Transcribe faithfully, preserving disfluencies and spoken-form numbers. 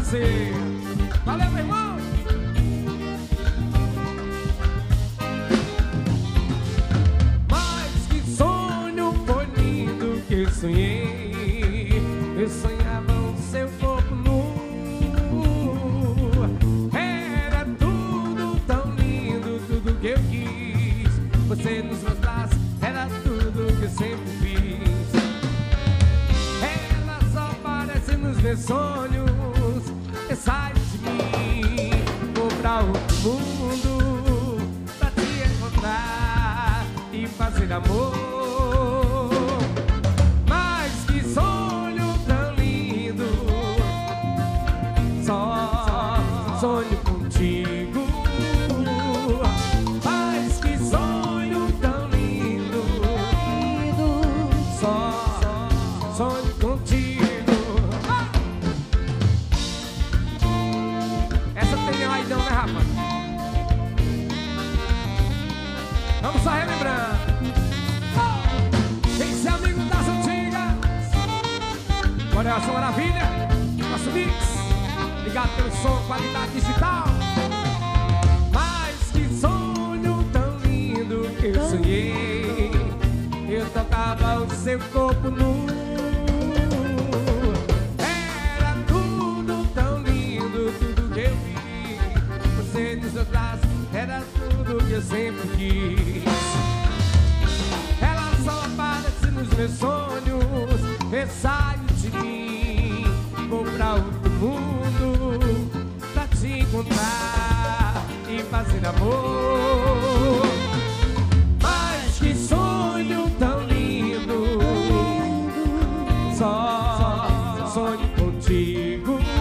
parceiro. Valeu, meu irmão. Mas que sonho foi lindo que eu sonhei. Eu sonhava o seu corpo nu. Era tudo tão lindo, tudo que eu quis. Você nos meus braços, era tudo que eu sempre fiz. Ela só aparece nos meus sonhos. Eu saio de mim, vou pra outro mundo pra te encontrar e fazer amor. Mas que sonho tão lindo, só sonho contigo. Mas que sonho tão lindo, só sonho contigo. Essa tem aí não, né, rapaz? Vamos só relembrar. Esse é amigo das antigas. Coração Maravilha, nosso mix, ligado pelo som, qualidade digital. Mas que sonho tão lindo que eu sonhei. Eu tocava o seu corpo nu. Era tudo tão lindo, tudo que eu vi. Você nos seus braços, era tudo que eu sempre quis. Ela só aparece nos meus sonhos. Eu saio de mim, vou pra outro mundo pra te encontrar e fazer amor. Mas que sonho tão lindo, só sonho contigo.